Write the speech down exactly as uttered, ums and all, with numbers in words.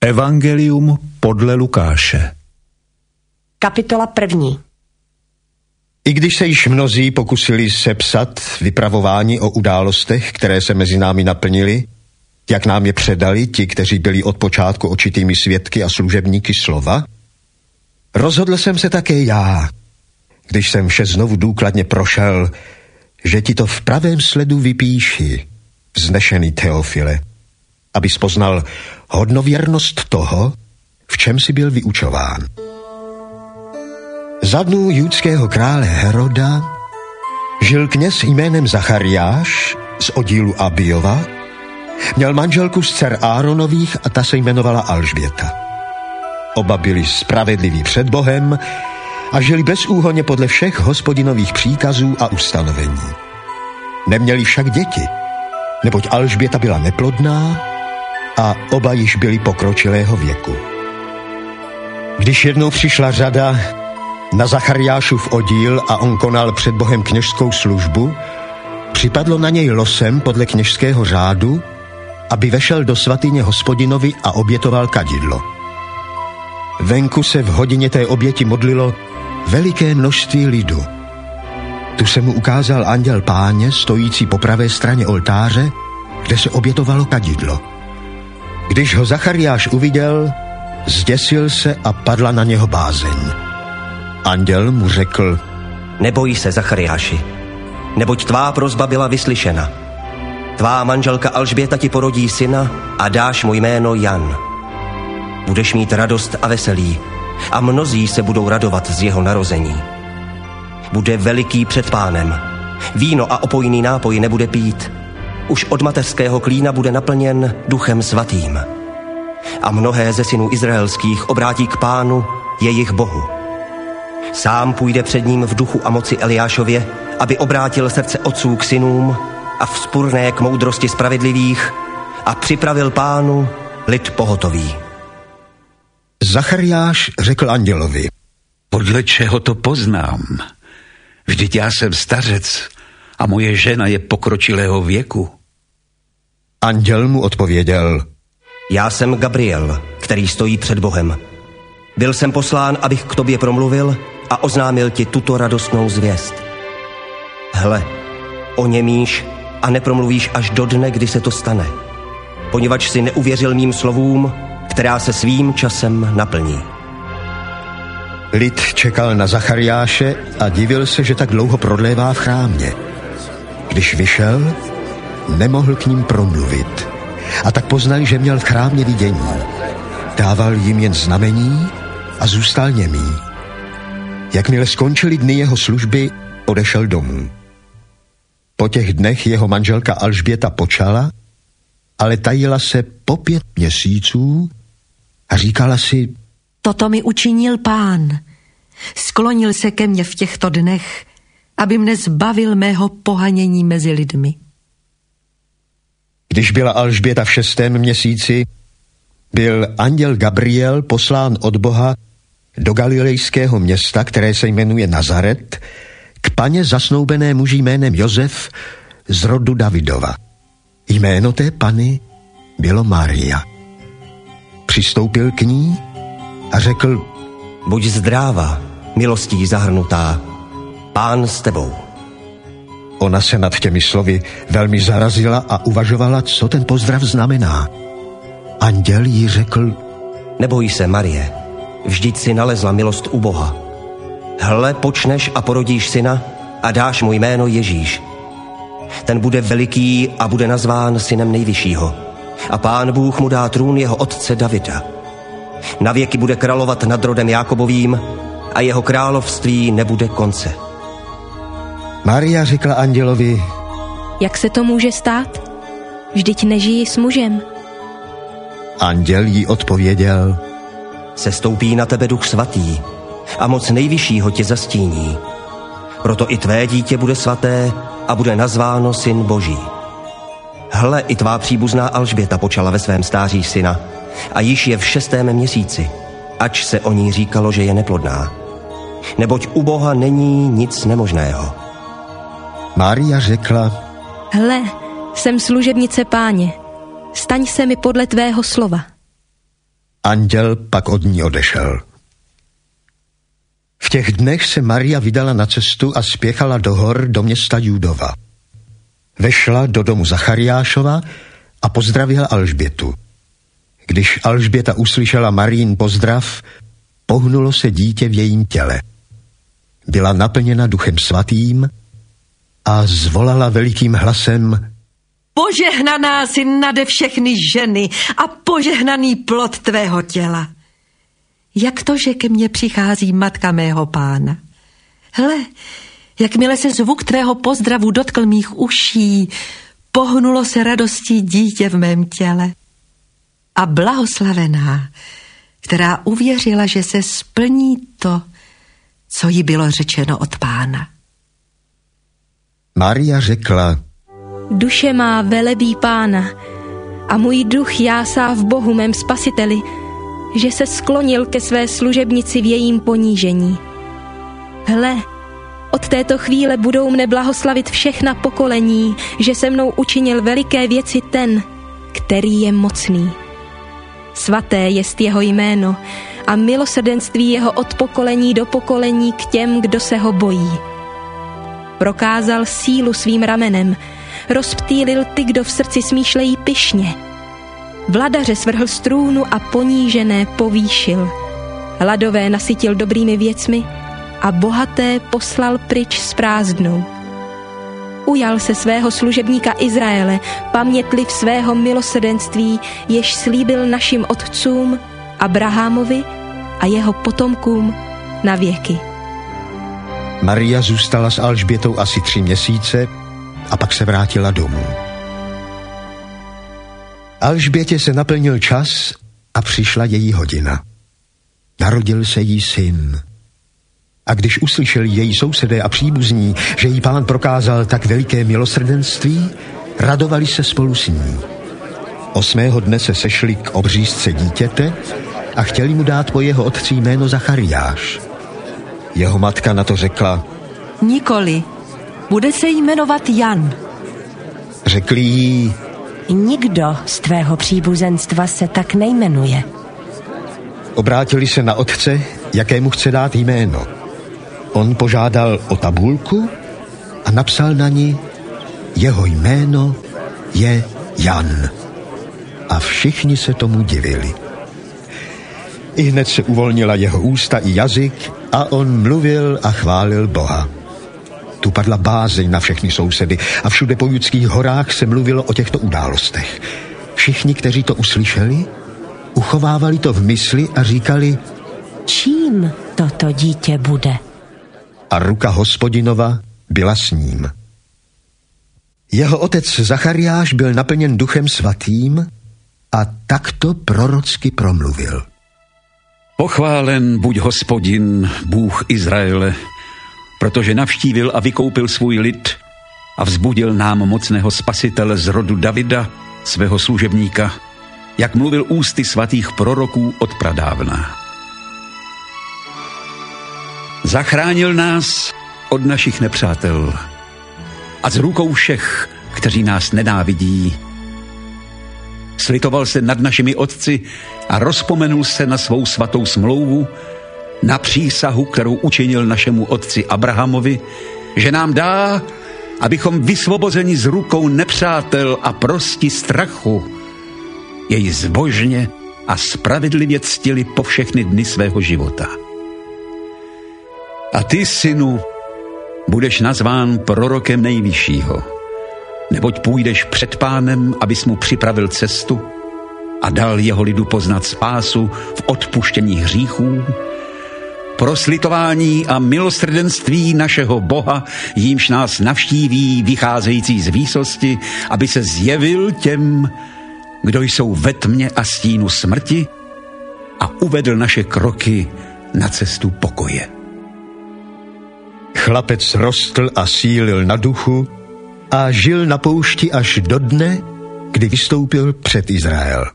Evangelium podle Lukáše. Kapitola první. I když se již mnozí pokusili sepsat vypravování o událostech, které se mezi námi naplnily, jak nám je předali ti, kteří byli od počátku očitými svědky a služebníky slova, rozhodl jsem se také já, když jsem vše znovu důkladně prošel, že ti to v pravém sledu vypíši, vznešený Teofile, aby poznal hodnověrnost toho, v čem si byl vyučován. Za dnů judského krále Heroda žil kněz jménem Zachariáš z oddílu Abijova, měl manželku z dcer Áronových a ta se jmenovala Alžběta. Oba byli spravedliví před Bohem a žili bezúhonně podle všech hospodinových příkazů a ustanovení. Neměli však děti, neboť Alžběta byla neplodná a oba již byli pokročilého věku. Když jednou přišla řada na Zachariášův oddíl a on konal před Bohem kněžskou službu, připadlo na něj losem podle kněžského řádu, aby vešel do svatyně Hospodinovi a obětoval kadidlo. Venku se v hodině té oběti modlilo veliké množství lidu. Tu se mu ukázal anděl Páně, stojící po pravé straně oltáře, kde se obětovalo kadidlo. Když ho Zachariáš uviděl, zděsil se a padla na něho bázeň. Anděl mu řekl: Neboj se, Zachariáši, neboť tvá prosba byla vyslyšena. Tvá manželka Alžběta ti porodí syna a dáš mu jméno Jan. Budeš mít radost a veselí a mnozí se budou radovat z jeho narození. Bude veliký před Pánem. Víno a opojný nápoj nebude pít. Už od mateřského klína bude naplněn Duchem Svatým. A mnohé ze synů izraelských obrátí k Pánu, jejich Bohu. Sám půjde před ním v duchu a moci Eliášově, aby obrátil srdce otců k synům a vzpurné k moudrosti spravedlivých a připravil Pánu lid pohotový. Zachariáš řekl andělovi: Podle čeho to poznám? Vždyť já jsem stařec a moje žena je pokročilého věku. Anděl mu odpověděl: Já jsem Gabriel, který stojí před Bohem. Byl jsem poslán, abych k tobě promluvil a oznámil ti tuto radostnou zvěst. Hle, oněmíš a nepromluvíš až do dne, kdy se to stane, poněvadž si neuvěřil mým slovům, která se svým časem naplní. Lid čekal na Zachariáše a divil se, že tak dlouho prodlévá v chrámě. Když vyšel, nemohl k ním promluvit. A tak poznali, že měl v chrámě vidění. Dával jim jen znamení a zůstal němý. Jakmile skončily dny jeho služby, odešel domů. Po těch dnech jeho manželka Alžběta počala, ale tajila se po pět měsíců a říkala si: Toto mi učinil Pán. Sklonil se ke mně v těchto dnech, aby mne zbavil mého pohanění mezi lidmi. Když byla Alžběta v šestém měsíci, byl anděl Gabriel poslán od Boha do galilejského města, které se jmenuje Nazaret, k paně zasnoubené muži jménem Josef z rodu Davidova. Jméno té pany bylo Maria. Přistoupil k ní a řekl: Buď zdráva, milostí zahrnutá, Pán s tebou. Ona se nad těmi slovy velmi zarazila a uvažovala, co ten pozdrav znamená. Anděl jí řekl: Neboj se, Marie, vždyť si nalezla milost u Boha. Hle, počneš a porodíš syna a dáš mu jméno Ježíš. Ten bude veliký a bude nazván synem nejvyššího. A Pán Bůh mu dá trůn jeho otce Davida. Na věky bude královat nad rodem Jákobovým a jeho království nebude konce. Maria řekla andělovi: Jak se to může stát? Vždyť nežijí s mužem. Anděl jí odpověděl: Sestoupí na tebe Duch Svatý a moc nejvyššího tě zastíní. Proto i tvé dítě bude svaté a bude nazváno Syn Boží. Hle, i tvá příbuzná Alžběta počala ve svém stáří syna a již je v šestém měsíci, ač se o ní říkalo, že je neplodná. Neboť u Boha není nic nemožného. Mária řekla: Hle, jsem služebnice Páně, staň se mi podle tvého slova. Anděl pak od ní odešel. V těch dnech se Maria vydala na cestu a spěchala do hor do města Judova. Vešla do domu Zachariášova a pozdravila Alžbětu. Když Alžběta uslyšela Marín pozdrav, pohnulo se dítě v jejím těle. Byla naplněna Duchem Svatým a zvolala velikým hlasem: Požehnaná jsi nade všechny ženy a požehnaný plod tvého těla. Jak to, že ke mně přichází matka mého Pána? Hle, jakmile se zvuk tvého pozdravu dotkl mých uší, pohnulo se radostí dítě v mém těle. A blahoslavená, která uvěřila, že se splní to, co jí bylo řečeno od Pána. Maria řekla: Duše má velebí Pána a můj duch jásá v Bohu mém spasiteli, že se sklonil ke své služebnici v jejím ponížení. Hle, od této chvíle budou mne blahoslavit všechna pokolení, že se mnou učinil veliké věci ten, který je mocný. Svaté jest jeho jméno a milosrdenství jeho od pokolení do pokolení k těm, kdo se ho bojí. Prokázal sílu svým ramenem, rozptýlil ty, kdo v srdci smýšlejí pyšně. Vladaře svrhl z trůnu a ponížené povýšil. Hladové nasytil dobrými věcmi a bohaté poslal pryč s prázdnou. Ujal se svého služebníka Izraele, pamětliv svého milosrdenství, jež slíbil našim otcům, Abrahamovi a jeho potomkům na věky. Maria zůstala s Alžbětou asi tři měsíce a pak se vrátila domů. Alžbětě se naplnil čas a přišla její hodina. Narodil se jí syn. A když uslyšeli její sousedé a příbuzní, že jí Pán prokázal tak veliké milosrdenství, radovali se spolu s ní. Osmého dne se sešli k obřízce dítěte a chtěli mu dát po jeho otci jméno Zachariáš. Jeho matka na to řekla: Nikoli, bude se jmenovat Jan. Řekli jí: Nikdo z tvého příbuzenstva se tak nejmenuje. Obrátili se na otce, jakému chce dát jméno. On požádal o tabulku a napsal na ní: Jeho jméno je Jan. A všichni se tomu divili. Ihned se uvolnila jeho ústa i jazyk a on mluvil a chválil Boha. Tu padla bázeň na všechny sousedy a všude po judských horách se mluvilo o těchto událostech. Všichni, kteří to uslyšeli, uchovávali to v mysli a říkali: Čím toto dítě bude? A ruka Hospodinova byla s ním. Jeho otec Zachariáš byl naplněn Duchem Svatým a takto prorocky promluvil: Pochválen buď Hospodin, Bůh Izraele, protože navštívil a vykoupil svůj lid a vzbudil nám mocného spasitele z rodu Davida, svého služebníka, jak mluvil ústy svatých proroků od pradávna. Zachránil nás od našich nepřátel a z rukou všech, kteří nás nenávidí. Slitoval se nad našimi otci a rozpomenul se na svou svatou smlouvu, na přísahu, kterou učinil našemu otci Abrahamovi, že nám dá, abychom vysvobozeni z rukou nepřátel a prosti strachu jej zbožně a spravedlivě ctili po všechny dny svého života. A ty, synu, budeš nazván prorokem Nejvyššího, neboť půjdeš před Pánem, abys mu připravil cestu a dal jeho lidu poznat spásu v odpuštění hříchů, pro slitování a milosrdenství našeho Boha, jímž nás navštíví vycházející z výsosti, aby se zjevil těm, kdo jsou ve tmě a stínu smrti, a uvedl naše kroky na cestu pokoje. Chlapec rostl a sílil na duchu a žil na poušti až do dne, kdy vystoupil před Izrael.